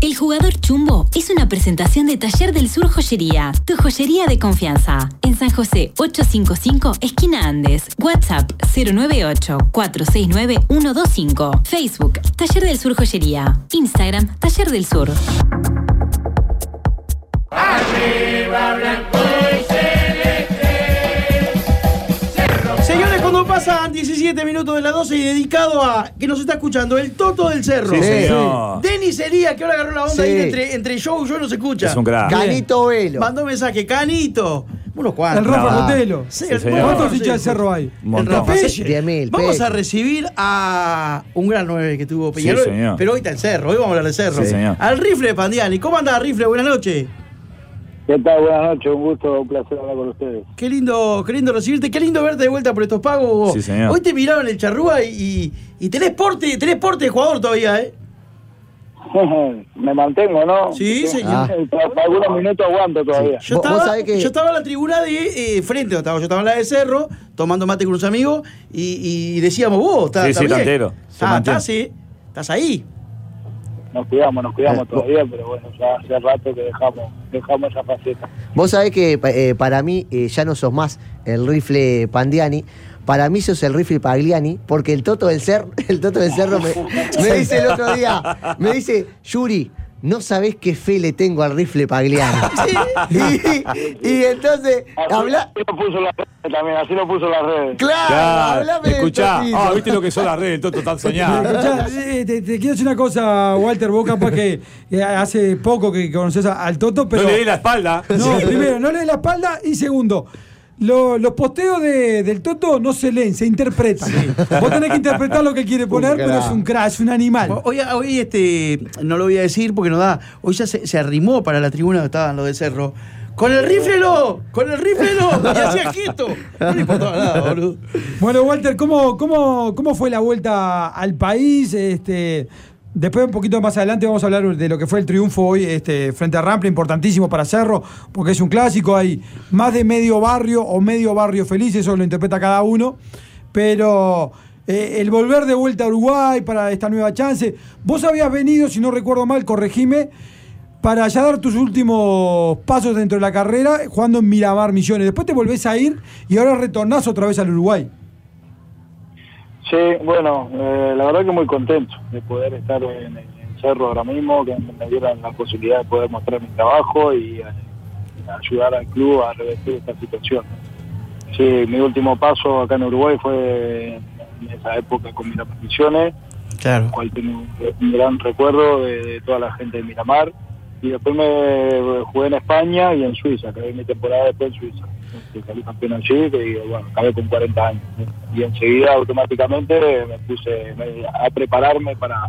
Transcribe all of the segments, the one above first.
El Jugador Chumbo es una presentación de Taller del Sur Joyería, tu joyería de confianza. En San José 855, esquina Andes. WhatsApp 098-469-125. Facebook, Taller del Sur Joyería. Instagram, Taller del Sur. Arriba blanco y celeste. Señores, cuando pasan 17 minutos de las 12 y dedicado a que nos está escuchando el Toto del Cerro. Sí, señor. Denis Elías, que ahora agarró la onda Sí. ahí entre show y yo no se escucha. Es un crack. Canito Velo. Mandó mensaje, Canito. Unos cuantos. El Rafa Rotelo. Sí, Sí, señor. ¿Cuántos hinchas del Cerro hay? Un montón. El Rafa. 10.000. Vamos a recibir a un gran 9 que tuvo Sí, Peñarol. señor. Pero hoy está el Cerro, hoy vamos a hablar del Cerro. Sí, señor. Al Rifle Pandiani. ¿Cómo anda, Rifle? Buenas noches. ¿Qué tal? Buenas noches, un gusto, un placer hablar con ustedes. Qué lindo recibirte, qué lindo verte de vuelta por estos pagos. Vos. Sí, señor. Hoy te miraron el charrúa y tenés porte de jugador todavía, ¿eh? Me mantengo, ¿no? Sí, señor. Para algunos minutos aguanto todavía. Yo estaba en la tribuna de frente, yo estaba en la de Cerro, tomando mate con unos amigos y decíamos, vos, estás Sí, bien. tantero. Se mantiene. Estás ahí. Nos cuidamos todavía, pero bueno, ya hace rato que dejamos esa faceta. Vos sabés que para mí ya no sos más el Rifle Pandiani. Para mí sos el Rifle Pagliani, porque el Toto del Cerro me dice el otro día, me dice, Yuri, no sabés qué fe le tengo al Rifle Pagliani. y entonces, habla... Así lo puso las redes también, así lo puso las redes. Claro, hablame del escuchá. Totito. ¿Viste lo que son las redes? El Toto tan soñado. Escuchá, te quiero decir una cosa, Walter, vos capaz que hace poco que conoces al Toto, pero... No le di la espalda. No, primero, no le des la espalda y segundo, los posteos del Toto no se leen, se interpretan. Vos tenés que interpretar lo que quiere poner, pero es un crack, es un animal. Hoy no lo voy a decir porque no da. Hoy ya se arrimó para la tribuna que estaban los de Cerro. ¡Con el rifle no! Y hacía quieto. No le importaba nada, boludo. Bueno, Walter, ¿cómo fue la vuelta al país? Después, un poquito más adelante, vamos a hablar de lo que fue el triunfo hoy frente a Rampla, importantísimo para Cerro, porque es un clásico, hay más de medio barrio o medio barrio feliz, eso lo interpreta cada uno, pero el volver de vuelta a Uruguay para esta nueva chance, vos habías venido, si no recuerdo mal, corregime, para ya dar tus últimos pasos dentro de la carrera, jugando en Miramar Misiones, después te volvés a ir y ahora retornás otra vez al Uruguay. Sí, bueno, la verdad que muy contento de poder estar en Cerro ahora mismo, que me dieran la posibilidad de poder mostrar mi trabajo y ayudar al club a revertir esta situación. Sí, mi último paso acá en Uruguay fue en esa época con Miramar Misiones, Claro. el cual tengo un gran recuerdo de toda la gente de Miramar. Y después me jugué en España y en Suiza, acabé mi temporada después en Suiza. Salí campeón allí y bueno, acabé con 40 años. Y enseguida automáticamente me puse a prepararme para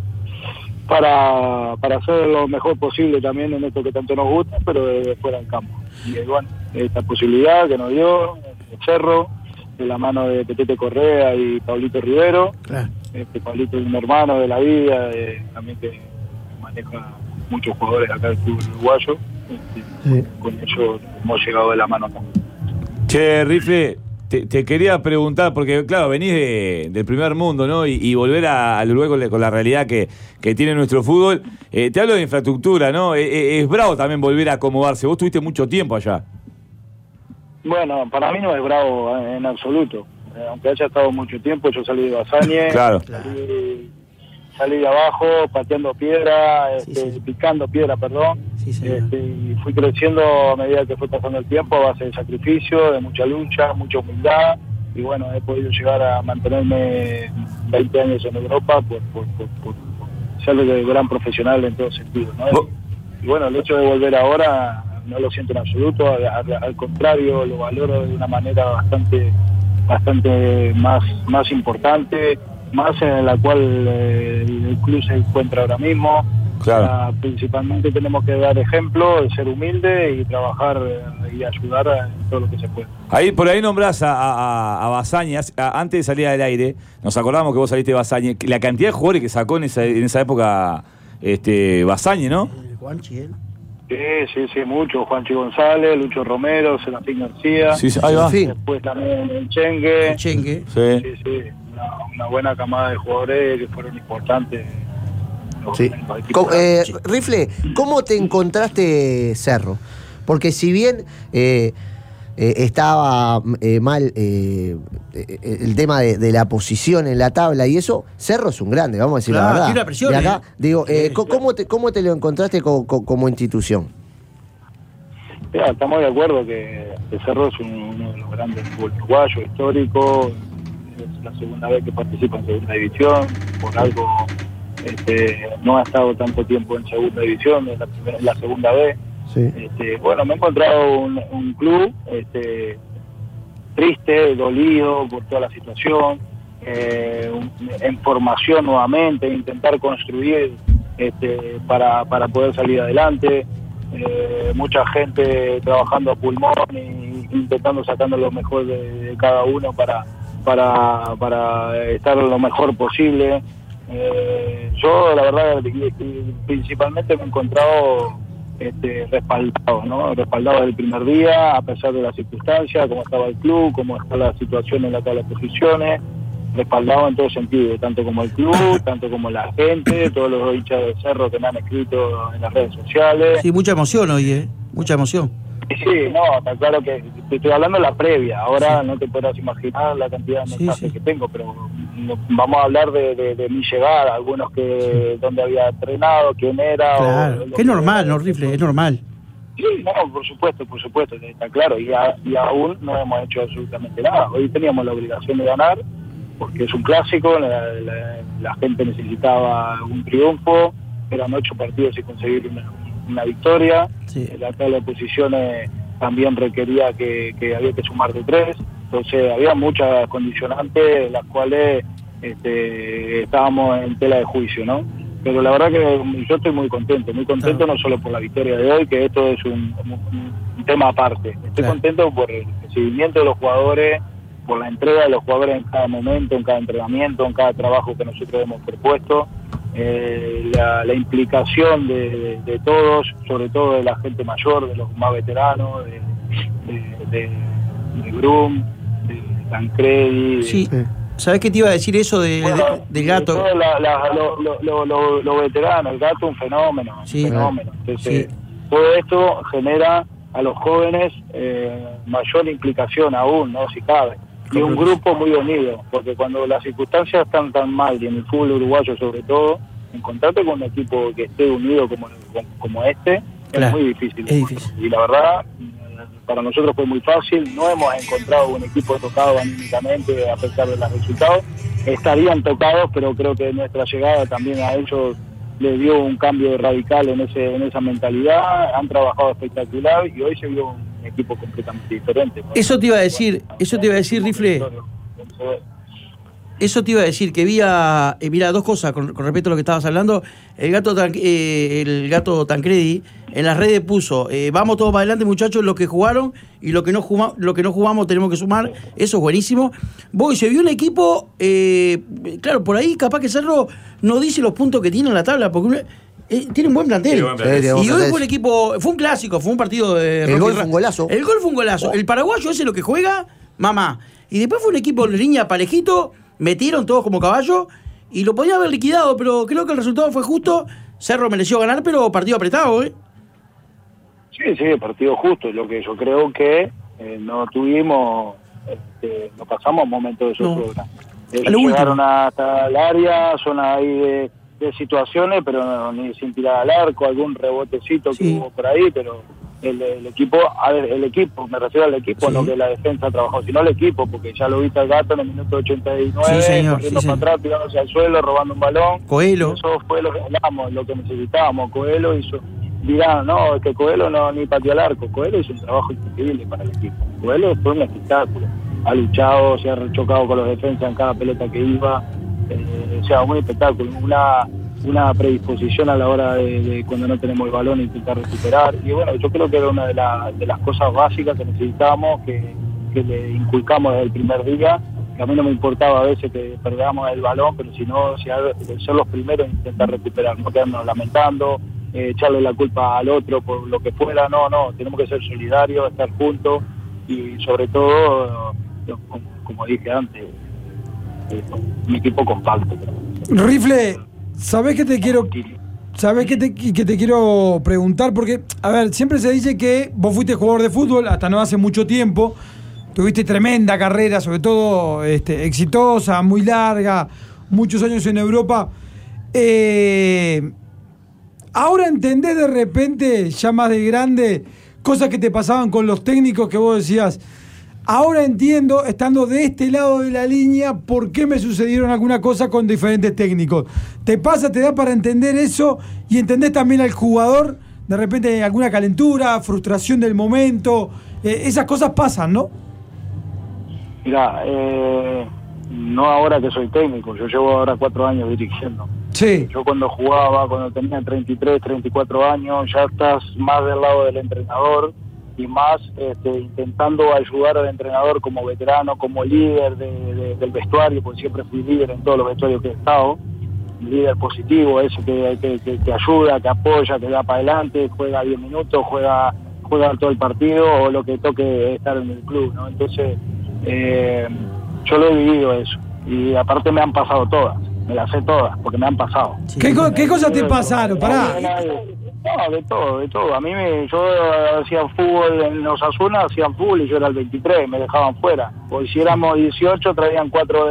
hacer lo mejor posible también en esto que tanto nos gusta, pero de fuera del campo. Y bueno, esta posibilidad que nos dio el Cerro, de la mano de Petete Correa y Pablito Rivero. Claro. Pablito es un hermano de la vida, también que maneja muchos jugadores acá del club uruguayo. Con ello hemos llegado de la mano acá. Che, Rifle, te quería preguntar, porque claro, venís del primer mundo, ¿no? Y volver al Uruguay con la realidad que tiene nuestro fútbol. Te hablo de infraestructura, ¿no? Es bravo también volver a acomodarse. Vos tuviste mucho tiempo allá. Bueno, para mí no es bravo en absoluto. Aunque haya estado mucho tiempo, yo salí de Basañe, Claro. salí de abajo pateando piedra, Sí. picando piedra, perdón. Sí, señor. Y fui creciendo a medida que fue pasando el tiempo a base de sacrificio, de mucha lucha, mucha humildad. Y bueno, he podido llegar a mantenerme 20 años en Europa por ser un gran profesional en todo sentido, ¿no? Y bueno, el hecho de volver ahora no lo siento en absoluto, al contrario, lo valoro de una manera bastante más importante, más en la cual el club se encuentra ahora mismo. Claro. Principalmente tenemos que dar ejemplo, de ser humilde y trabajar y ayudar en todo lo que se puede. Por ahí nombrás a Basañe, antes de salir del aire, nos acordamos que vos saliste de Basañe, la cantidad de jugadores que sacó en esa época Basañe, ¿no? Juanchi, ¿eh? Sí, mucho. Juanchi González, Lucho Romero, Sebastián García. Sí, ahí va. Sí. Después también el Chengue. Chengue. Sí. Sí, una buena camada de jugadores que fueron importantes Sí. los equipos. Rifle, ¿cómo te encontraste Cerro? Porque si bien estaba mal el tema de la posición en la tabla y eso, Cerro es un grande, vamos a decir Claro, la verdad. tiene una presión, de acá, digo, ¿cómo te lo encontraste como institución? Mira, estamos de acuerdo que Cerro es uno de los grandes uruguayos, histórico, es la segunda vez que participa en segunda división, por algo no ha estado tanto tiempo en segunda división, es la segunda vez. Sí. Bueno, me he encontrado un club triste, dolido por toda la situación, en formación nuevamente, intentar construir para poder salir adelante, mucha gente trabajando a pulmón y intentando sacando lo mejor de cada uno para estar lo mejor posible. Yo la verdad principalmente me he encontrado respaldado, ¿no? Respaldado desde el primer día, a pesar de las circunstancias, cómo estaba el club, cómo está la situación en la tabla de posiciones, respaldado en todo sentido, tanto como el club, tanto como la gente, todos los hinchas de Cerro que me han escrito en las redes sociales. Sí, mucha emoción hoy, mucha emoción. Sí, no, está claro que te estoy hablando de la previa, ahora no te podrás imaginar la cantidad de mensajes que tengo, pero vamos a hablar de mi llegada, algunos que dónde había entrenado, quién era. Claro, que es normal, ¿no, Rifle? Es normal. Sí, no, por supuesto, está claro, y aún no hemos hecho absolutamente nada. Hoy teníamos la obligación de ganar, porque es un clásico, la gente necesitaba un triunfo, eran 8 partidos y conseguir una victoria. Sí. La tabla de posiciones también requería que había que sumar de 3, entonces había muchas condicionantes las cuales estábamos en tela de juicio, ¿no? Pero la verdad que yo estoy muy contento no solo por la victoria de hoy, que esto es un tema aparte, estoy contento por el recibimiento de los jugadores, por la entrega de los jugadores en cada momento, en cada entrenamiento, en cada trabajo que nosotros hemos propuesto, la implicación de todos, sobre todo de la gente mayor, de los más veteranos, de Brum, de Tancredi. Sí. ¿Sabés qué te iba a decir eso del Gato? Todos los veteranos, el Gato un fenómeno, Entonces, todo esto genera a los jóvenes mayor implicación aún, ¿no? Si cabe. Y un grupo muy unido, porque cuando las circunstancias están tan mal, y en el fútbol uruguayo sobre todo, encontrarte con un equipo que esté unido como este, claro, es muy difícil. Es difícil. Y la verdad, para nosotros fue muy fácil, no hemos encontrado un equipo tocado anímicamente a pesar de los resultados. Estarían tocados, pero creo que nuestra llegada también a ellos les dio un cambio radical en esa mentalidad, han trabajado espectacular y hoy se vio un equipo completamente diferente, ¿no? Eso te iba a decir, Rifle. Eso te iba a decir, que mira, dos cosas con respecto a lo que estabas hablando. El gato Tancredi en las redes puso, vamos todos para adelante, muchachos, los que jugaron y lo que no jugamos tenemos que sumar. Eso es buenísimo. Se vio un equipo, claro, por ahí capaz que Cerro no dice los puntos que tiene en la tabla, porque tiene un buen plantel. Y hoy fue un equipo, fue un clásico, fue un partido de... El gol fue un golazo. El gol fue un golazo. El paraguayo ese lo que juega, mamá. Y después fue un equipo en línea parejito, metieron todos como caballo y lo podían haber liquidado, pero creo que el resultado fue justo. Cerro mereció ganar, pero partido apretado, Sí, partido justo. Lo que yo creo que no tuvimos, no pasamos momentos de zozobra. Ellos llegaron hasta el área, zona ahí de situaciones, pero ni sin tirar al arco, algún rebotecito que hubo por ahí, pero el equipo, me refiero al equipo, no que la defensa trabajó, sino el equipo, porque ya lo viste al Gato en el minuto 89, corriendo para atrás, tirándose al suelo, robando un balón. Coelho. Eso fue lo que hablamos, lo que necesitábamos. Coelho hizo, dirán, no, es que Coelho no ni pateó al arco. Coelho hizo un trabajo increíble para el equipo. Coelho fue un espectáculo. Ha luchado, se ha chocado con los defensas en cada pelota que iba. O sea, un espectáculo. Una predisposición a la hora de cuando no tenemos el balón intentar recuperar. Y bueno, yo creo que era una de las cosas básicas que necesitábamos, que le inculcamos desde el primer día. Que a mí no me importaba a veces que perdamos el balón, pero si no, ser los primeros en intentar recuperar, no quedarnos lamentando, echarle la culpa al otro por lo que fuera. No, tenemos que ser solidarios, estar juntos y sobre todo, como dije antes, un equipo compacto. Rifle, ¿sabés que te quiero ¿Sabés qué te quiero preguntar? Porque, a ver, siempre se dice que vos fuiste jugador de fútbol hasta no hace mucho tiempo. Tuviste tremenda carrera, sobre todo exitosa, muy larga, muchos años en Europa. Ahora entendés de repente, ya más de grande, cosas que te pasaban con los técnicos que vos decías, ahora entiendo, estando de este lado de la línea, por qué me sucedieron alguna cosa con diferentes técnicos. ¿Te pasa, te da para entender eso y entendés también al jugador, de repente alguna calentura, frustración del momento? Esas cosas pasan, ¿no? Mirá, no ahora que soy técnico, yo llevo ahora 4 años dirigiendo. Sí. Yo cuando jugaba, cuando tenía 33, 34 años, ya estás más del lado del entrenador y más intentando ayudar al entrenador como veterano, como líder del vestuario, porque siempre fui líder en todos los vestuarios que he estado, líder positivo, ese que ayuda, que apoya, que da para adelante, juega 10 minutos, juega todo el partido o lo que toque estar en el club, ¿no? Entonces, yo lo he vivido eso y aparte me han pasado todas. Me las sé todas, porque me han pasado. Sí. ¿Qué cosas te pasaron? Pará. No, de todo. A mí yo hacía fútbol en los Osasuna, hacían fútbol y yo era el 23, me dejaban fuera. O si éramos 18, traían 4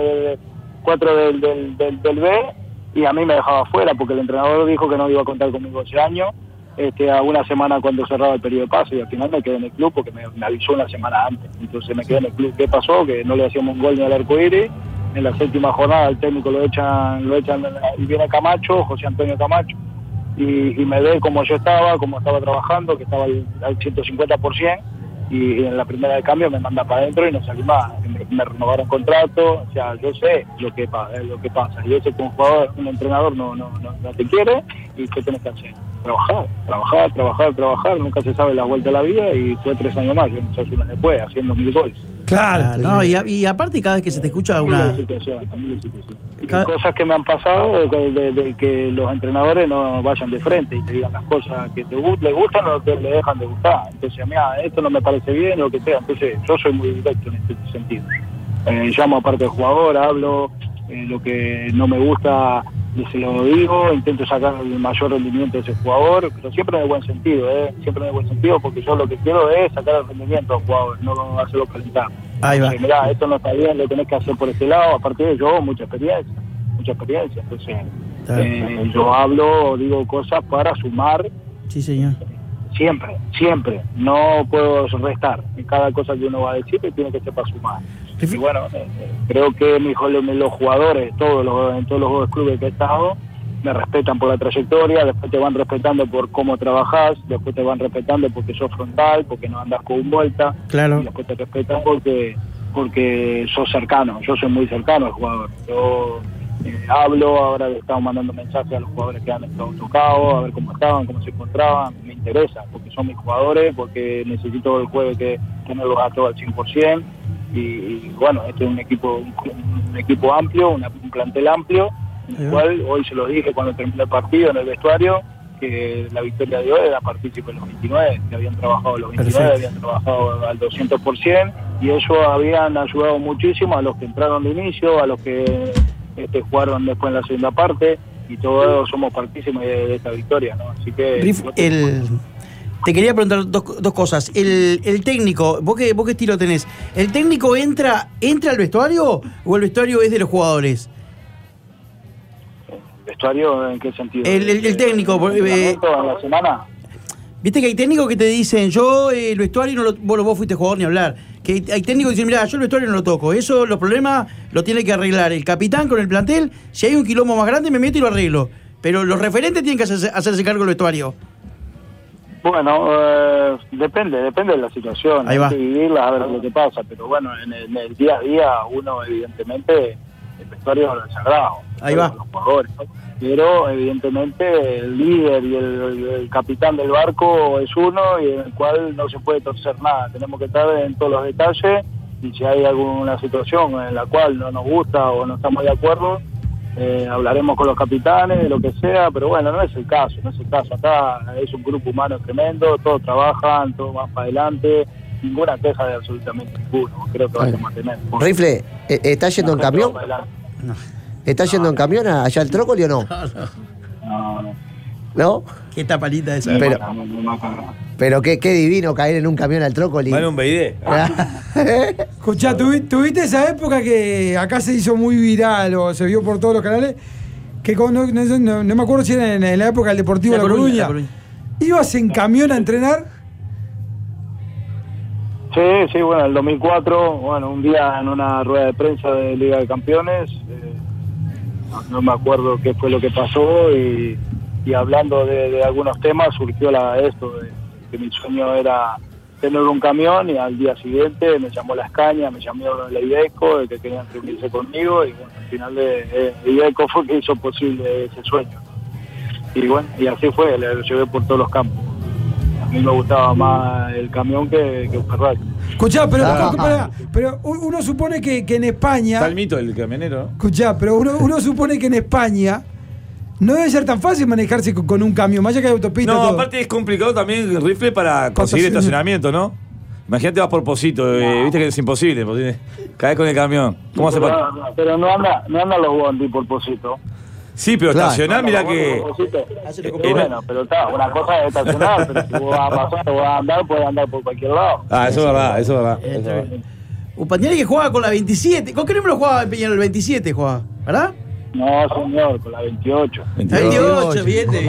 del B y a mí me dejaba fuera, porque el entrenador dijo que no iba a contar conmigo ese año, a una semana cuando cerraba el periodo de pase, y al final me quedé en el club porque me avisó una semana antes. Entonces me quedé en el club. ¿Qué pasó? Que no le hacíamos un gol ni al arcoíris. En la 7ª jornada el técnico lo echan y viene Camacho, José Antonio Camacho, y me ve como yo estaba, como estaba trabajando, que estaba al 150%, y en la primera de cambio me manda para adentro y no salí más. Me renovaron contrato, o sea, yo sé lo que pasa, y yo sé que un jugador, un entrenador no te quiere, y ¿qué tenés que hacer? Trabajar, nunca se sabe la vuelta de la vida, y fue 3 años más, yo no sé si uno después, haciendo 1000 goles. Claro. No, y aparte cada vez que se te escucha una... Cosas que me han pasado de que los entrenadores no vayan de frente y te digan las cosas que les gustan o que le dejan de gustar. Entonces, mira, esto no me parece bien, lo que sea. Entonces, yo soy muy directo en este sentido. Llamo aparte del jugador, hablo, lo que no me gusta se lo digo, intento sacar el mayor rendimiento de ese jugador, pero siempre en el buen sentido, siempre en el buen sentido, porque yo lo que quiero es sacar el rendimiento al jugador, no hacerlo calentar. Ahí va. Mirá, esto no está bien, lo tenés que hacer por este lado, aparte de yo, mucha experiencia, entonces yo hablo, digo cosas para sumar. Sí, señor. Siempre, no puedo restar. En cada cosa que uno va a decir tiene que ser para sumar. Y bueno, creo que los jugadores, en todos los clubes que he estado, me respetan por la trayectoria, después te van respetando por cómo trabajás, después te van respetando porque sos frontal, porque no andás con vuelta, claro. Y después te respetan porque sos cercano. Yo soy muy cercano al jugador. Yo hablo, ahora le estamos mandando mensajes a los jugadores que han estado tocados, a ver cómo estaban, cómo se encontraban. Me interesa, porque son mis jugadores, porque necesito el jueves que tenerlos a todos al 100%. Y bueno, este es un equipo amplio, un plantel amplio, en el cual hoy se lo dije cuando terminó el partido en el vestuario, que la victoria de hoy era partícipe de los 29, que habían trabajado los 29, Perfecto. Habían trabajado al 200%, y ellos habían ayudado muchísimo a los que entraron de inicio, a los que jugaron después en la segunda parte, y todos somos partícipes de esta victoria, ¿no? Así que... Te quería preguntar dos cosas. El técnico, ¿vos qué estilo tenés? ¿El técnico entra al vestuario o el vestuario es de los jugadores? ¿El vestuario en qué sentido? El técnico. ¿En la semana? Viste que hay técnicos que te dicen, yo el vestuario, vos fuiste jugador ni hablar. Que hay técnicos que dicen, mirá, yo el vestuario no lo toco. Eso, los problemas los tiene que arreglar el capitán con el plantel. Si hay un quilombo más grande, me meto y lo arreglo. Pero los referentes tienen que hacerse cargo del vestuario. Bueno, depende de la situación, Ahí va. Hay que vivirla a ver lo que pasa, pero bueno, en el día a día uno evidentemente, el vestuario es sagrado, Ahí va. Los jugadores, ¿no? Pero evidentemente el líder y el capitán del barco es uno y en el cual no se puede torcer nada, tenemos que estar en todos los detalles y si hay alguna situación en la cual no nos gusta o no estamos de acuerdo, hablaremos con los capitanes, lo que sea, pero bueno, no es el caso, acá es un grupo humano tremendo, todos trabajan, todos van para adelante, ninguna queja de absolutamente ninguno, creo que vamos a mantener. Rifle, ¿estás yendo en camión? No. ¿Estás yendo en camión allá al Trócoli o no? No. ¿No? Qué tapalita esa. Pero- No me acuerdo. Pero qué divino caer en un camión al Trócoli. Vale un BID. Escuchá, ¿tuviste esa época que acá se hizo muy viral o se vio por todos los canales? Que no me acuerdo si era en la época del Deportivo La La Coruña, Coruña. La Coruña. ¿Ibas en camión a entrenar? Sí, bueno, el 2004, bueno, un día en una rueda de prensa de Liga de Campeones, no me acuerdo qué fue lo que pasó y hablando de algunos temas surgió esto de que mi sueño era tener un camión y al día siguiente me llamó La Escaña, me llamó la Iveco, de que querían reunirse conmigo y bueno, al final de Iveco fue que hizo posible ese sueño. Y bueno, y así fue, lo llevé por todos los campos. A mí me gustaba más el camión que un Ferrari. Escuchá, pero uno supone que en España... Está el mito del camionero, ¿no? Escuchá, pero uno supone que en España no debe ser tan fácil manejarse con un camión, más allá que hay autopista. No, todo. aparte es complicado también el rifle para conseguir estacionamiento, ¿no? Imagínate vas por Posito, viste que es imposible, caes con el camión. ¿Cómo hace para...? Pero no anda los bondi por Posito. Sí, pero Claro. estacionar, mira que... Bueno, pero está, una cosa es estacionar, pero si vos vas a pasar o vas a andar, puedes andar por cualquier lado. Ah, eso es verdad, eso es verdad. Un Pandiani que jugaba con la 27. ¿Con qué número jugaba Peñarol? El 27 jugaba, ¿verdad? No, señor, con la 28. 28, bien. Con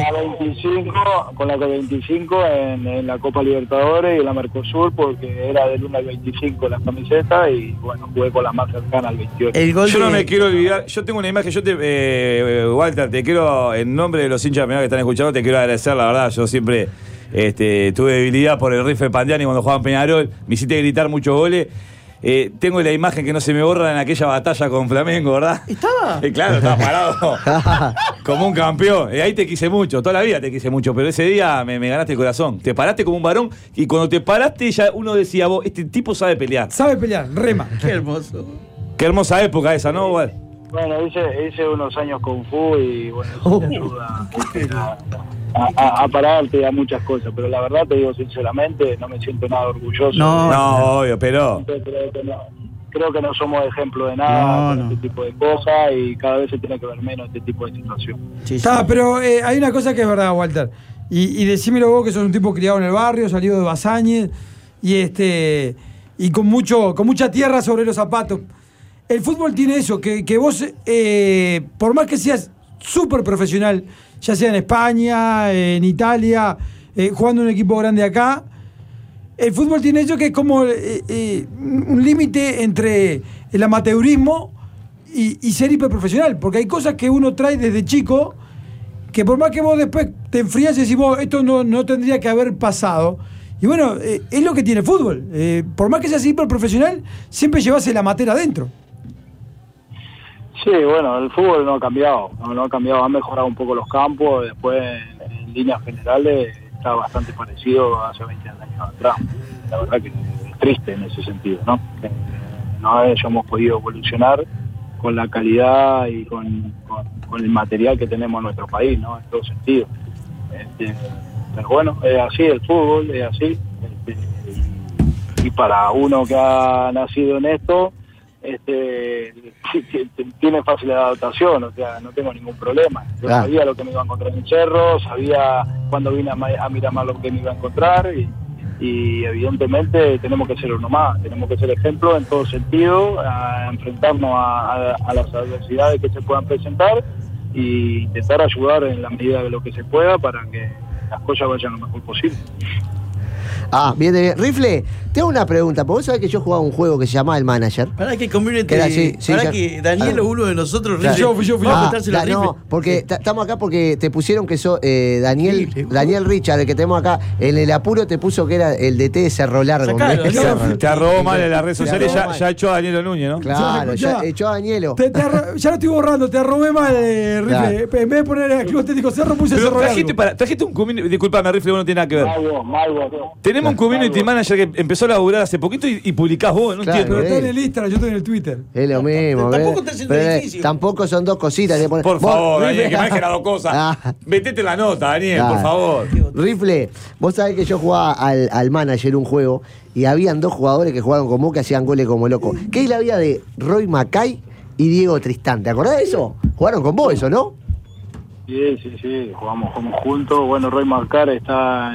la 25 en la Copa Libertadores y en la Mercosur, porque era del 1 al 25 las camisetas y bueno, jugué con la más cercana al 28. El gol Yo no de- me quiero olvidar, yo tengo una imagen, Walter, te quiero, en nombre de los hinchas de Peñarol que están escuchando, te quiero agradecer, la verdad, yo siempre tuve debilidad por el rifle Pandiani cuando jugaba en Peñarol, me hiciste gritar muchos goles. Tengo la imagen que no se me borra en aquella batalla con Flamengo, ¿verdad? ¿Estaba? Claro, estaba parado como un campeón. Ahí te quise mucho, toda la vida te quise mucho, pero ese día me ganaste el corazón. Te paraste como un varón y cuando te paraste ya uno decía, vos, este tipo sabe pelear. Sabe pelear, rema. Qué hermoso. Qué hermosa época esa, ¿no, Wal? Bueno, hice unos años Kung Fu y bueno, eso te ayuda a pararte a muchas cosas, pero la verdad te digo sinceramente, no me siento nada orgulloso. No. No, obvio, pero... Creo que no somos ejemplo de nada No, con este tipo de cosas y cada vez se tiene que ver menos este tipo de situación. Sí, sí. Está, pero hay una cosa que es verdad, Walter. Y decímelo vos, que sos un tipo criado en el barrio, salido de Basáñez, y con mucha tierra sobre los zapatos. El fútbol tiene eso, que vos, por más que seas súper profesional, ya sea en España, en Italia, jugando en un equipo grande acá, el fútbol tiene eso que es como un límite entre el amateurismo y ser hiperprofesional, porque hay cosas que uno trae desde chico que por más que vos después te enfrías y decís, vos, esto no tendría que haber pasado. Y bueno, es lo que tiene el fútbol. Por más que seas hiperprofesional, siempre llevas el amateur adentro. Sí, bueno, el fútbol no ha cambiado, no ha cambiado, ha mejorado un poco los campos, después en líneas generales está bastante parecido a hace 20 años atrás. La verdad que es triste en ese sentido, ¿no? Que no hayamos podido evolucionar con la calidad y con el material que tenemos en nuestro país, ¿no? En todo sentido. Pero bueno, es así el fútbol, es así. Y para uno que ha nacido en esto, tiene fácil adaptación, o sea, no tengo ningún problema. Yo sabía lo que me iba a encontrar en el cerro, sabía cuando vine a Miramar lo que me iba a encontrar y evidentemente tenemos que ser uno más, tenemos que ser ejemplo en todo sentido, a enfrentarnos a las adversidades que se puedan presentar e intentar ayudar en la medida de lo que se pueda para que las cosas vayan lo mejor posible. Ah, bien. Rifle, tengo una pregunta, porque vos sabés que yo jugaba un juego que se llamaba El Manager. Para que community. Que era así, sí, para ya- que Daniel o uno de nosotros, Claro. Rifle, Fui yo. a prestárselo a no, Rifle. porque estamos acá porque te pusieron que sos Daniel Sí, Daniel Richard, el que tenemos acá. En el apuro te puso que era el DT de Cerro Largo. Sacalo, ¿no? sacalo. Te arrobó mal en las redes Te sociales, arrobó mal. ya echó a Daniel Núñez, ¿no? Claro, ya Escuchá. echó a Danielo. Ya lo estoy borrando, te arrobé mal, Rifle. Claro. En vez de poner el Club Atlético Cerro, puse Pero Cerro trajiste, Largo. trajiste un community, disculpame, Rifle, vos no tiene nada que ver. Malvo. Tenemos un community manager que empezó a laburar hace poquito y publicás vos, no Claro. entiendo. Pero está en el Instagram, yo estoy en el Twitter. Es lo mismo. Tampoco ¿ves? está haciendo Pero, difícil. tampoco son dos cositas. que poner- Por Vos, favor, Daniel, Rifle- que maneje las dos cosas. Ah. Metete la nota, Daniel, Claro. por favor. Rifle, vos sabés que yo jugaba al Manager un juego y habían dos jugadores que jugaron con vos que hacían goles como loco. ¿Qué es la vida de Roy Mackay y Diego Tristán? ¿Te acordás de eso? Jugaron con vos eso, ¿no? Sí, jugamos juntos. Bueno, Roy Marcar está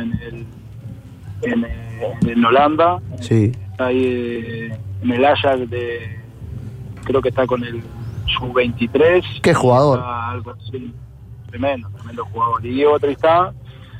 en Holanda. Sí. Está ahí en el Ajax creo que está con el Sub-23. Qué jugador. Algo así. Tremendo jugador. Y Diego Tristán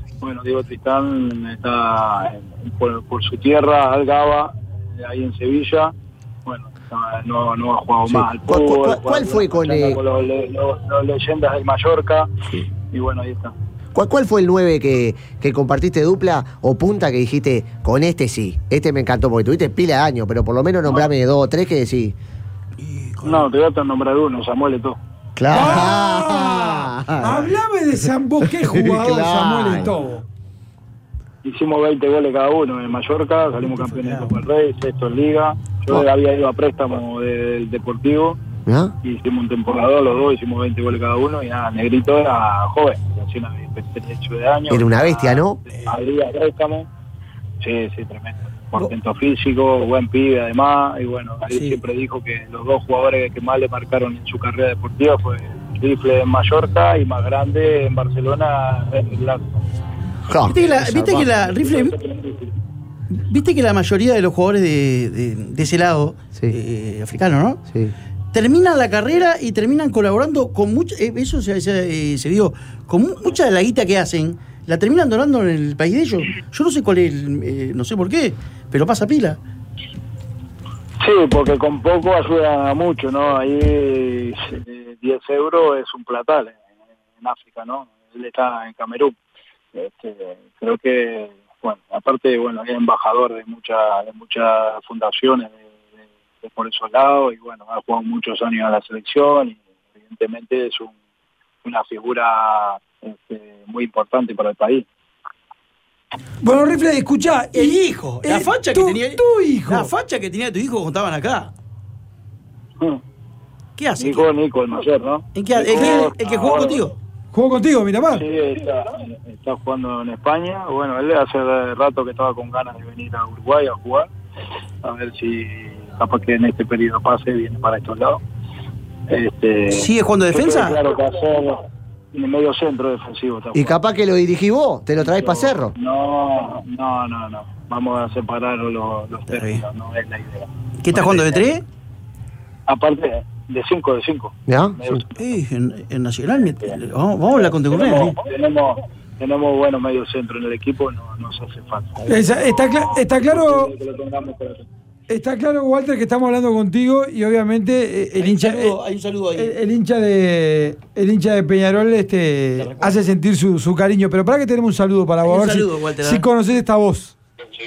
está por su tierra, Algaba, ahí en Sevilla. Bueno, no ha jugado más al fútbol. ¿Cuál fue con los leyendas del Mallorca? Sí. Y bueno, ahí está. ¿Cuál fue el 9 que compartiste dupla o punta que dijiste, con este sí, este me encantó? Porque tuviste pila de años, pero por lo menos nombrame 2 o 3 que decís. No, te voy a nombrar uno, Samuel Eto'o. Claro. Hablame de Samuel, qué jugador Claro. Samuel Eto'o. Hicimos 20 goles cada uno en Mallorca, salimos campeones de Copa del Rey, sexto en Liga. Yo había ido a préstamo del Deportivo. ¿Ah? Y hicimos un temporador, los dos hicimos 20 goles cada uno. Y nada, Negrito era joven, recién había 28 de años. Era una bestia, ¿no? Abría préstamo. Sí, tremendo. Portento físico, buen pibe además. Y bueno, él siempre dijo que los dos jugadores que más le marcaron en su carrera deportiva fue Rifle en Mallorca y más grande en Barcelona, Blas. Viste que la mayoría de los jugadores de ese lado, Sí. africano, ¿no? Sí. Terminan la carrera y terminan colaborando con mucha, eso se dio, con mucha de la guita que hacen, la terminan donando en el país de ellos. Yo no sé cuál es, no sé por qué, pero pasa pila. Sí, porque con poco ayuda mucho, ¿no? Ahí 10 euros es un platal en África, ¿no? Él está en Camerún. Creo que, bueno, aparte, bueno, es embajador de muchas fundaciones de por esos lados y, bueno, ha jugado muchos años a la selección y evidentemente es una figura muy importante para el país. Bueno, Rifle, escuchá. El hijo, la facha que tenía tu hijo. La facha que tenía tu hijo cuando estaban acá. ¿Qué hace? Nico, el mayor, ¿no? ¿En qué, el que jugó contigo? ¿Jugó contigo, Miramar? Sí, está jugando en España. Bueno, él hace rato que estaba con ganas de venir a Uruguay a jugar. A ver si capaz que en este periodo pase, viene para estos lados. ¿Sigue jugando defensa? Claro que hacer en el medio centro defensivo. Y capaz que lo dirigís vos, te lo traes para Cerro. No. Vamos a separar los términos, no es la idea. ¿Qué está jugando de 3? Aparte, de 5. ¿Ya? En Nacional, vamos a hablar con Tecurrea. Tenemos buenos medio centro en el equipo, no nos hace falta. Está claro. Que lo tengamos por acá. Está claro, Walter, que estamos hablando contigo y obviamente el hincha, hay un saludo ahí. el hincha de Peñarol hace sentir su cariño. Pero para que tenemos un saludo para vos, a ver saludo, Walter, si conoces esta voz.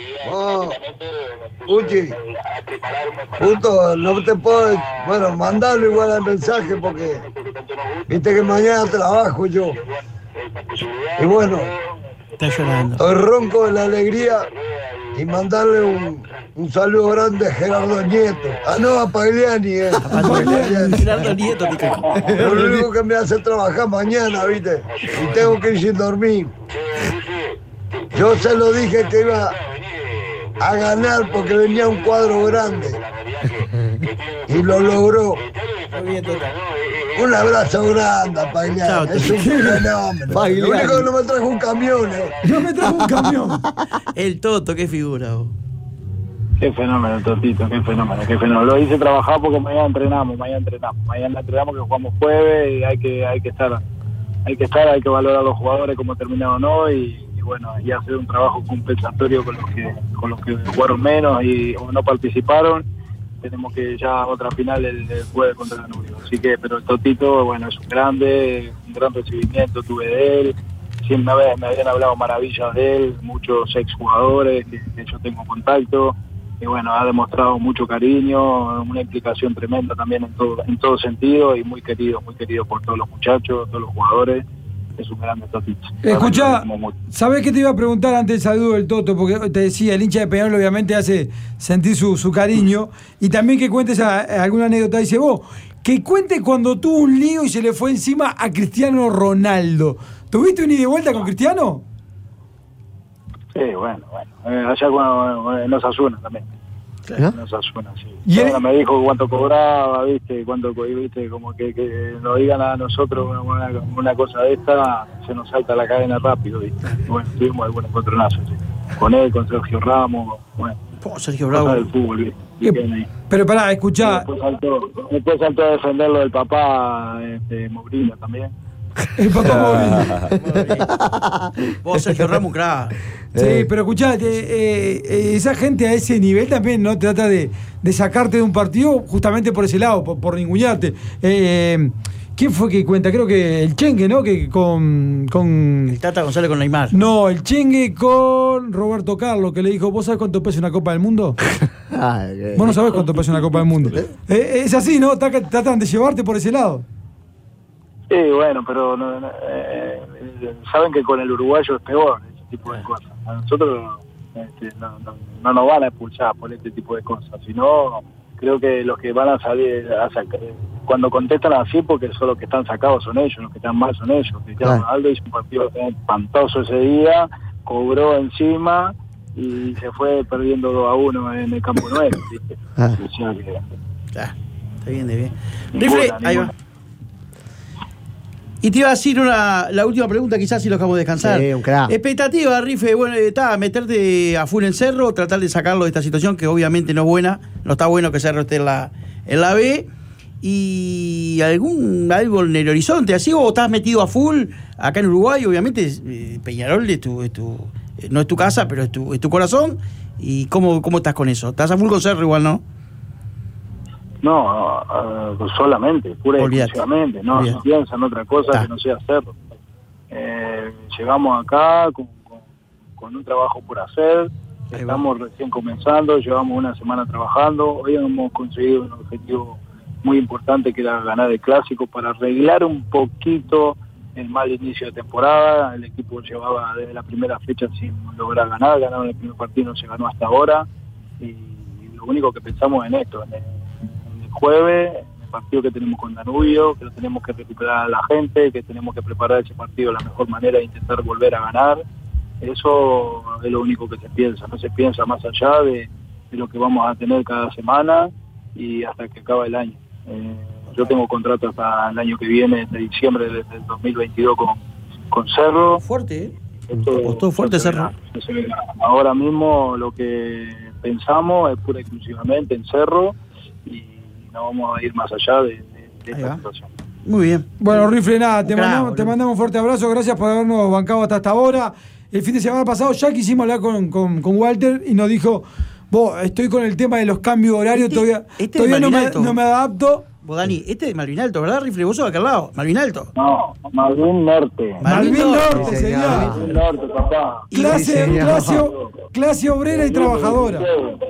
Uchi, justo no te puedo, bueno, mandarlo igual al mensaje porque viste que mañana trabajo yo. Y bueno, Está llorando. estoy ronco de la alegría y mandarle un saludo grande a Gerardo Nieto. A Pagliani, Gerardo Nieto, Lo único que me hace trabajar mañana, viste, y tengo que ir sin dormir. Yo se lo dije que iba a ganar porque venía un cuadro grande y lo logró. Un abrazo grande a Pagliani. Chao, Es un fenómeno. Pagliani. Lo único que no me trajo un camión, Yo me trajo un camión. El Toto, qué figura, vos. Qué fenómeno, Totito, qué fenómeno. Lo hice trabajar porque mañana entrenamos. Mañana entrenamos que jugamos jueves y hay que estar, hay que valorar a los jugadores como terminaron o no y bueno, y hacer un trabajo compensatorio con los que jugaron menos y o no participaron. Tenemos que ya otra final el jueves contra Danubio. Así que, pero el Totito, bueno, es un gran recibimiento tuve de él. Siempre me habían hablado maravillas de él, muchos exjugadores que yo tengo contacto. Y bueno, ha demostrado mucho cariño, una implicación tremenda también en todo sentido y muy querido por todos los muchachos, todos los jugadores. Es un grande Totito. Escuchá, ¿sabés qué te iba a preguntar antes del saludo del Toto? Porque te decía, el hincha de Peñarol obviamente hace sentir su cariño y también que cuentes alguna anécdota. Dice vos, que cuente cuando tuvo un lío y se le fue encima a Cristiano Ronaldo. ¿Tuviste un ida y vuelta con Cristiano? Sí, bueno. Allá en Osasuna también. ¿no? No Osasuna, sí. Y él- Bueno, me dijo cuánto cobraba, viste, viste, como que nos digan a nosotros una cosa de esta, se nos salta la cadena rápido, viste. Bueno, tuvimos algunos encontronazos, sí. Con él, con Sergio Ramos, bueno, Sergio cosas Bravo. del fútbol, viste. Y quedan ahí. Pero pará, escuchá. Después saltó a defender lo del papá, Mourino también. El papá Mourino. Vos, Sergio Ramos, crack. Sí, pero escuchá, esa gente a ese nivel también no trata de sacarte de un partido justamente por ese lado, por ningunearte. ¿Quién fue que cuenta? Creo que el Chengue, ¿no? Que con El Tata González con Neymar. No, el Chengue con Roberto Carlos, que le dijo, ¿vos sabés cuánto pesa una Copa del Mundo? Vos no sabés cuánto pesa una Copa del Mundo. Es así, ¿no? Tratan de llevarte por ese lado. Sí, bueno, pero saben que con el uruguayo es peor ese tipo de cosas. A nosotros no nos van a expulsar por este tipo de cosas, sino creo que los que van a salir cuando contestan así, porque son los que están sacados son ellos, los que están mal son ellos. Cristiano Ronaldo hizo un partido espantoso ese día, cobró encima y se fue perdiendo 2-1 en el campo nuevo, ¿viste? O sea que, Está bien, está bien. Rifle, ahí va. Y te iba a decir la última pregunta, quizás si lo dejamos descansar. Sí, un crack. Expectativa, Rifle, bueno, meterte a full en Cerro, tratar de sacarlo de esta situación que obviamente no es buena, no está bueno que Cerro esté en la B. ¿Y algo en el horizonte así o estás metido a full acá en Uruguay? Obviamente Peñarol no es tu casa, pero es tu corazón. ¿Y cómo estás con eso? ¿Estás a full con Cerro igual, no? No, solamente, pura y exclusivamente, no piensa en otra cosa que no sea hacerlo. Llegamos acá con un trabajo por hacer, estamos recién comenzando, llevamos una semana trabajando, hoy hemos conseguido un objetivo muy importante que era ganar el clásico para arreglar un poquito el mal inicio de temporada. El equipo llevaba desde la primera fecha sin lograr ganaron el primer partido, no se ganó hasta ahora, y lo único que pensamos en esto, en el jueves, el partido que tenemos con Danubio, que lo tenemos que recuperar a la gente, que tenemos que preparar ese partido de la mejor manera e intentar volver a ganar. Eso es lo único que se piensa, no se piensa más allá de lo que vamos a tener cada semana y hasta que acabe el año. Yo tengo contrato hasta el año que viene, de diciembre del 2022 con Cerro. Fuerte, Costó fuerte Cerro. Ahora mismo lo que pensamos es pura y exclusivamente en Cerro y no vamos a ir más allá de esta situación. Muy bien. Bueno, Rifle, nada, te mandamos un fuerte abrazo, gracias por habernos bancado hasta ahora. El fin de semana pasado ya quisimos hablar con Walter y nos dijo, vos, estoy con el tema de los cambios horarios, todavía no me adapto. Vos, Dani, este es Malvin Alto, ¿verdad, Rifle? Vos sos de aquel lado, Malvin Alto. No, Malvin Norte. Malvin Norte, señor. Malvin Norte, papá. Clase obrera y trabajadora.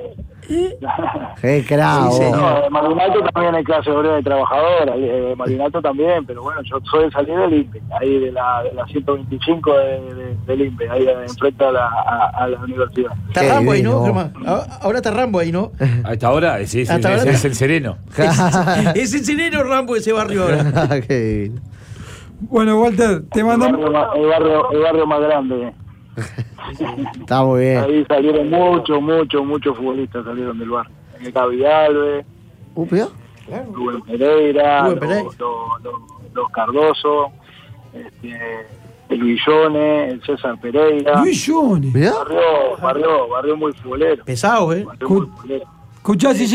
¡Qué cravo! No, Malvin Alto también hay clase obrera y trabajadora, Malvin Alto también, pero bueno, yo soy de salir del INPE, ahí de la 125 del INPE, ahí enfrente a la universidad. Está Rambo ahí, ¿no, Germán? Ahora está Rambo ahí, ¿no? A esta hora, sí, Hasta ahora es el sereno. Es el sereno Rambo de ese barrio ahora. Qué bien. Bueno, Walter, te mandamos... El barrio más grande. Está muy bien. Ahí salieron muchos futbolistas salieron del barrio. Gaby Alves, Rubén Pereira, los Cardoso, el Luillone, el César Pereira. Luillone. Barrio muy futbolero. Pesado, Escuchá, si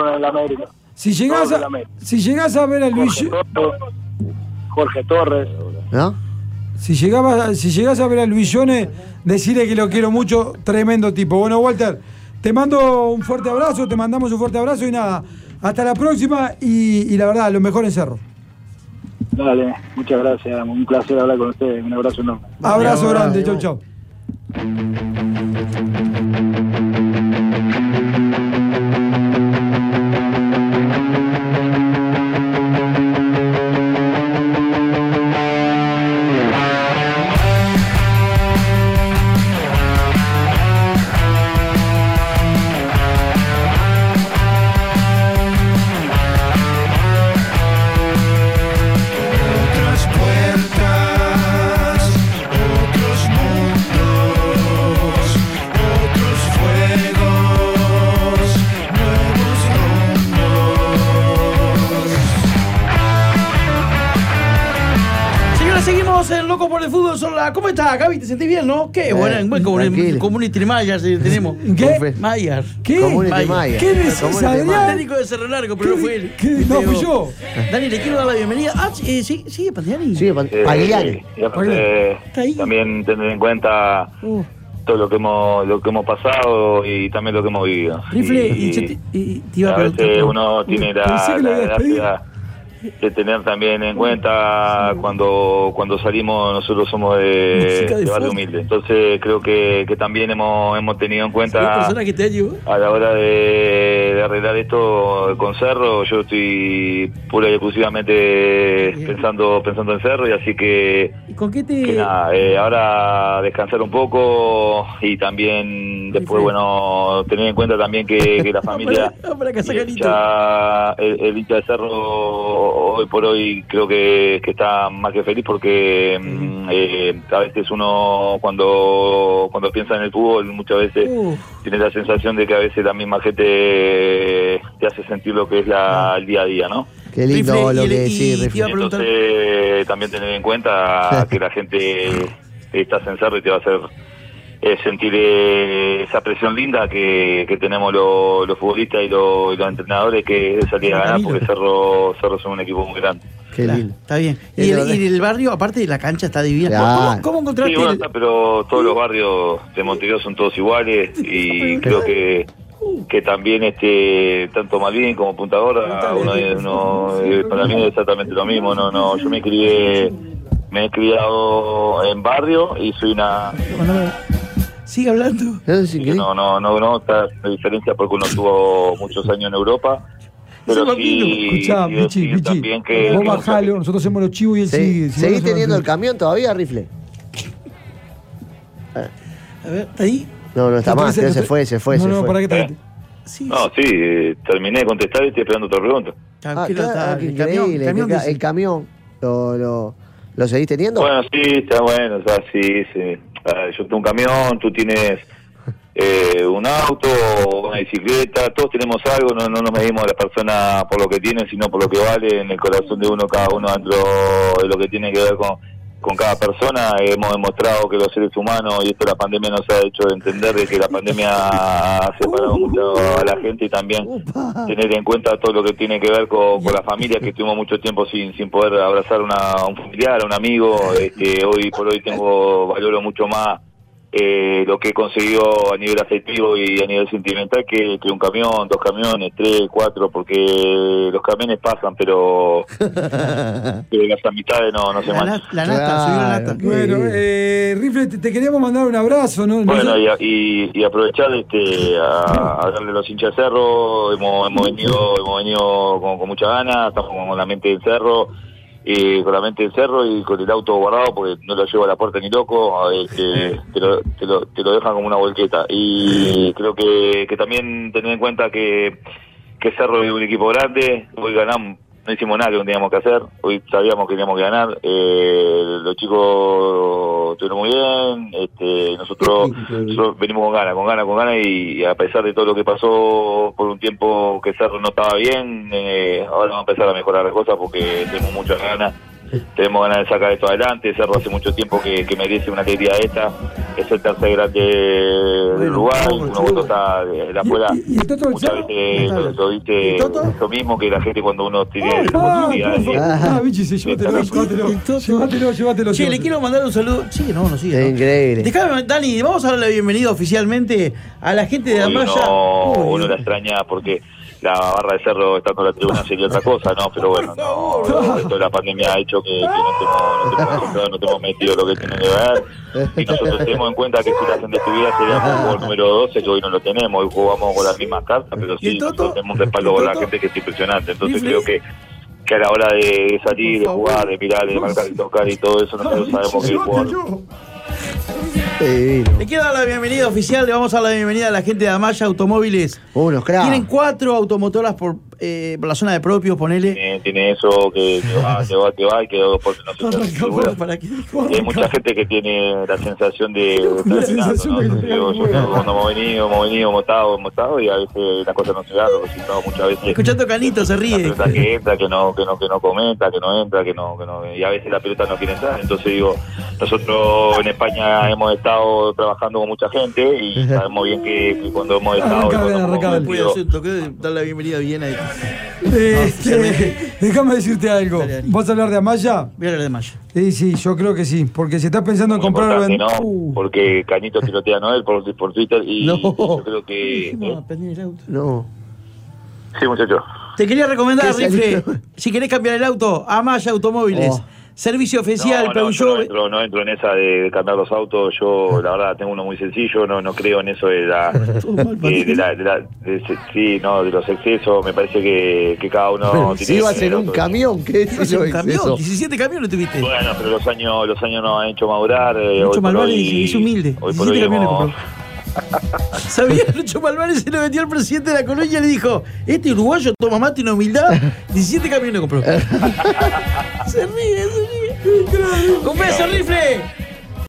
llegás a ver a Luillone... Jorge Torres. ¿No? Si llegás a ver a Luillone, decirle que lo quiero mucho, tremendo tipo. Bueno, Walter, te mando un fuerte abrazo, te mandamos un fuerte abrazo y nada, hasta la próxima y la verdad, lo mejor en Cerro. Dale, muchas gracias, un placer hablar con ustedes, un abrazo enorme. Abrazo grande, chau. Otras puertas, otros mundos. Sola, ¿cómo estás, Gaby? ¿Te sentís bien, no? Qué buen tranquilo. community Mayer tenemos. ¿Qué? Mayer. ¿Qué? Community Mayer. ¿Qué decís, Community Adrián? Mayer. Técnico de Cerro Largo, pero no fue él. No, fui yo. Dani, le quiero dar la bienvenida. Sigue Pandiani. Sí, Pagliani. Y aparte, Está ahí. también tener en cuenta todo lo que hemos pasado y también lo que hemos vivido. Rifle, y yo te iba a a preguntar. veces uno tiene pensé que lo la habías pedido. gracia de tener también en cuenta cuando salimos, nosotros somos Música de de barrio fondo. humilde. Entonces creo que también hemos tenido en ¿Sabés cuenta persona que te ayudó? a la hora de arreglar esto con Cerro. Yo estoy pura y exclusivamente pensando en Cerro, y así que ¿Y con qué que te...? nada, ahora descansar un poco y también después, bueno, tener en cuenta también que la familia, para que saque el hincha de Cerro hoy por hoy creo que está más que feliz, porque a veces uno cuando piensa en el fútbol muchas veces tiene la sensación de que a veces la misma gente te hace sentir lo que es el día a día, ¿no? Qué lindo Rifle, lo y que el- decís, y te Rifle. iba a preguntar- Entonces también tener en cuenta que la gente está en Cerro y te va a hacer sentir esa presión linda que tenemos los futbolistas y los entrenadores, que es salir a ganar, porque Cerro es un equipo muy grande. Qué lindo. Está bien. Es Y verdad. el barrio, aparte de la cancha, está divina. Claro. ¿Cómo encontraste Sí, bueno, el- está, pero todos los barrios de Montevideo son todos iguales, y creo que también tanto Malvin como Punta Gorda, para mí es exactamente lo mismo. No, yo me he criado en barrio y soy una... Sigue hablando. No está la diferencia, porque uno estuvo muchos años en Europa, pero sí, Escuchá, sí Michi, decir también que... vos que bajalo, nosotros hacemos los chivos y él sigue. Si ¿Seguís vos no teniendo el sos- camión todavía, Rifle? A ver, ¿está ahí? No está más, creo que se fue. No, para que te... Sí. No, sí, terminé de contestar y estoy esperando otra pregunta. Tranquilo, está. qué El camión, increíble. dice. El camión, ¿lo seguís teniendo? Bueno, sí, está bueno, o sea, sí. Yo tengo un camión, tú tienes un auto, una bicicleta, todos tenemos algo, no nos medimos a las personas por lo que tienen, sino por lo que vale en el corazón de uno, cada uno dentro de lo que tiene que ver con cada persona. Hemos demostrado que los seres humanos, y esto la pandemia nos ha hecho entender, de que la pandemia ha separado mucho a la gente, y también tener en cuenta todo lo que tiene que ver con la familia, que estuvimos mucho tiempo sin poder abrazar a un familiar, a un amigo. Hoy por hoy valoro mucho más lo que he conseguido a nivel afectivo y a nivel sentimental que un camión, 2 camiones, 3, 4, porque los camiones pasan, pero las amistades no se mantienen. La nata, subió la nata. Bueno, Rifle, te queríamos mandar un abrazo, ¿no? Bueno, y aprovechar a darle a los hinchas de Cerro. Hemos venido con mucha ganas, estamos con la mente en Cerro, y con el auto guardado, porque no lo llevo a la puerta ni loco, te lo dejan como una volqueta. Y creo que también tener en cuenta que Cerro es un equipo grande. Hoy ganamos, no hicimos nada que no teníamos que hacer, hoy sabíamos que teníamos que ganar. Los chicos estuvieron muy bien, nosotros venimos con ganas, y a pesar de todo lo que pasó por un tiempo que Cerro no estaba bien, ahora vamos a empezar a mejorar las cosas, porque tenemos muchas ganas. Tenemos ganas de sacar esto adelante. Cerro hace mucho tiempo que merece una alegría esta. Es el tercer grande del Uruguay. Uno está de afuera. ¿Y el Toto del Muchas Cerro? veces lo dice lo mismo, que la gente, cuando uno tiene Bichi, sí, llévatelo. Che, le quiero mandar un saludo. Sí, no sigue. Es ¿no? increíble. Déjame, Dani, vamos a darle la bienvenida oficialmente a la gente de Amaya. Uno la extraña, porque la barra de Cerro estando en la tribuna sería otra cosa, ¿no? Pero bueno, esto de la pandemia ha hecho que no tenemos metido lo que tiene que ver, y nosotros tenemos en cuenta que si la gente estuviera seríamos el número 12, que hoy no lo tenemos. Hoy jugamos con las mismas cartas, pero sí, nosotros tenemos un respaldo con la gente que es impresionante. Entonces creo que a la hora de salir, de jugar, de mirar, de marcar y tocar y todo eso, nosotros sabemos que el jugador... Le quiero dar la bienvenida oficial, le vamos a dar la bienvenida a la gente de Amaya Automóviles. Unos cracks. Tienen 4 automotoras por la zona de propios, ponele. Tiene eso, que va y que porque no se figura. Hay mucha gente que tiene la sensación de estar ganando, ¿no? Yo cuando hemos venido, hemos estado y a veces las cosas no se dan, los resultados muchas veces. Escuchando Canito se ríe. Que entra, que no comenta, que no entra, que no, y a veces la pelota no quiere entrar. Entonces digo, nosotros en España hemos estado trabajando con mucha gente y sabemos bien que cuando hemos estado dar la bienvenida bien ahí. Déjame decirte algo. ¿Vas a hablar de Amaya? Voy a hablar de Amaya. Sí, yo creo que sí. Porque si estás pensando en comprar... ¿no? Porque Cañito tirotea a Noel por Twitter y yo creo que... No. Sí, muchachos. Te quería recomendar, Rifle, si querés cambiar el auto, Amaya Automóviles. Oh. Servicio oficial, Peugeot. No entro en esa de cambiar los autos. Yo, la verdad, tengo uno muy sencillo. No creo en eso de los excesos. Me parece que cada uno Pero tiene. si ibas en un camión, ¿qué es eso? Un camión, 17 camiones tuviste. Bueno, pero los años nos han hecho madurar. Lucho Malvares es humilde. Hoy por 17 hoy camiones compró. ¿Sabía? Lucho Malvares se lo metió al presidente de la colonia y le dijo: este uruguayo toma mate y una humildad. 17 camiones compró. Se ríe. Un beso, Rifle.